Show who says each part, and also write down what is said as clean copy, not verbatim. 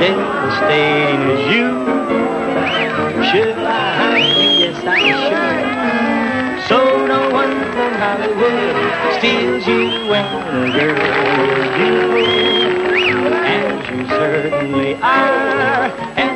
Speaker 1: devastating as you. Should I hire you? Yes, I should. So no one from Hollywood steals you when a girl is you, as you certainly are.